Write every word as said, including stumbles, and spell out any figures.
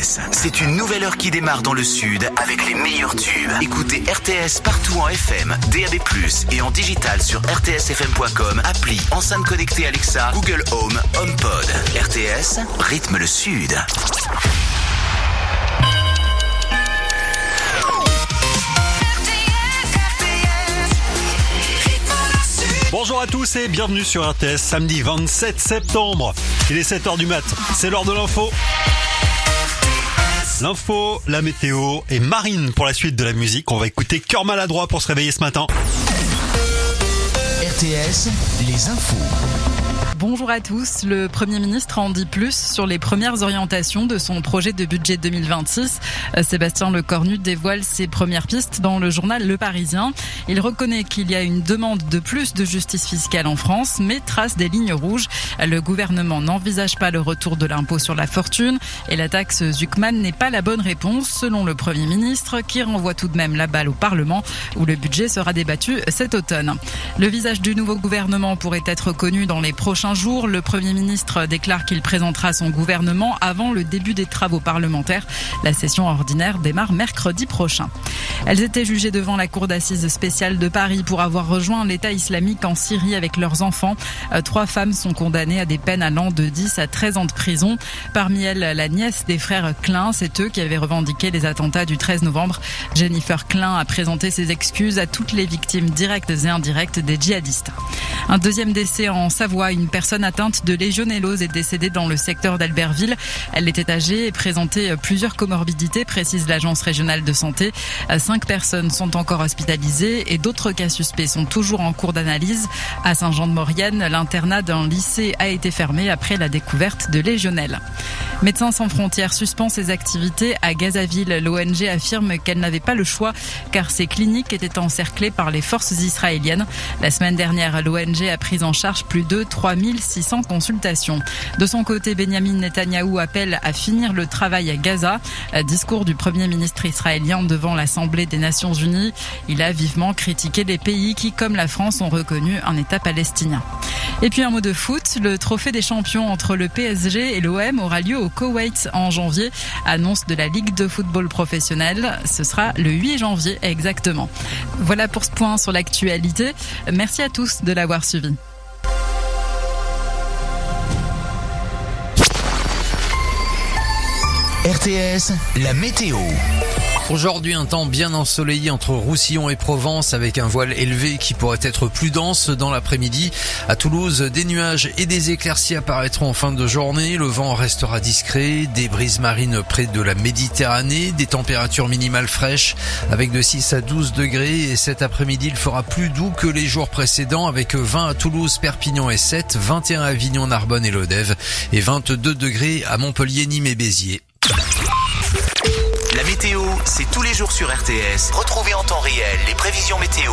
S. C'est une nouvelle heure qui démarre dans le sud avec les meilleurs tubes. Écoutez R T S partout en F M, D A B plus, et en digital sur r t s f m point com, appli, enceinte connectée Alexa, Google Home, HomePod. R T S, rythme le sud. Bonjour à tous et bienvenue sur R T S, samedi vingt-sept septembre. Il est sept heures du mat, c'est l'heure de l'info. L'info, la météo et Marine pour la suite de la musique. On va écouter Cœur maladroit pour se réveiller ce matin. R T S, les infos. Bonjour à tous. Le Premier ministre en dit plus sur les premières orientations de son projet de budget deux mille vingt-six. Sébastien Lecornu dévoile ses premières pistes dans le journal Le Parisien. Il reconnaît qu'il y a une demande de plus de justice fiscale en France, mais trace des lignes rouges. Le gouvernement n'envisage pas le retour de l'impôt sur la fortune et la taxe Zuckman n'est pas la bonne réponse, selon le Premier ministre, qui renvoie tout de même la balle au Parlement, où le budget sera débattu cet automne. Le visage du nouveau gouvernement pourrait être connu dans les prochains jours. Le Premier ministre déclare qu'il présentera son gouvernement avant le début des travaux parlementaires. La session ordinaire démarre mercredi prochain. Elles étaient jugées devant la cour d'assises spéciale de Paris pour avoir rejoint l'État islamique en Syrie avec leurs enfants. Trois femmes sont condamnées à des peines allant de dix à treize ans de prison. Parmi elles, la nièce des frères Klein, c'est eux qui avaient revendiqué les attentats du treize novembre. Jennifer Klein a présenté ses excuses à toutes les victimes directes et indirectes des djihadistes. Un deuxième décès en Savoie. Une personne atteinte de légionellose est décédée dans le secteur d'Albertville. Elle était âgée et présentait plusieurs comorbidités, précise l'agence régionale de santé. Cinq personnes sont encore hospitalisées et d'autres cas suspects sont toujours en cours d'analyse. À Saint-Jean-de-Maurienne, l'internat d'un lycée a été fermé après la découverte de légionelle. Médecins sans frontières suspend ses activités à Gazaville. L'O N G affirme qu'elle n'avait pas le choix car ses cliniques étaient encerclées par les forces israéliennes. La semaine dernière, l'O N G a pris en charge plus de trois mille six cents consultations. De son côté, Benyamin Netanyahou appelle à finir le travail à Gaza. Discours du Premier ministre israélien devant l'Assemblée des Nations Unies. Il a vivement critiqué les pays qui, comme la France, ont reconnu un État palestinien. Et puis un mot de foot, le trophée des champions entre le P S G et l'O M aura lieu au Koweït en janvier. Annonce de la Ligue de football professionnel, ce sera le huit janvier exactement. Voilà pour ce point sur l'actualité. Merci à tous de l'avoir suivi. R T S, la météo. Aujourd'hui, un temps bien ensoleillé entre Roussillon et Provence avec un voile élevé qui pourrait être plus dense dans l'après-midi. À Toulouse, des nuages et des éclaircies apparaîtront en fin de journée. Le vent restera discret, des brises marines près de la Méditerranée, des températures minimales fraîches avec de six à douze degrés. Et cet après-midi, il fera plus doux que les jours précédents avec vingt à Toulouse, Perpignan et Sète, vingt et un à Avignon, Narbonne et Lodève et vingt-deux degrés à Montpellier, Nîmes et Béziers. La météo, c'est tous les jours sur R T S. Retrouvez en temps réel les prévisions météo.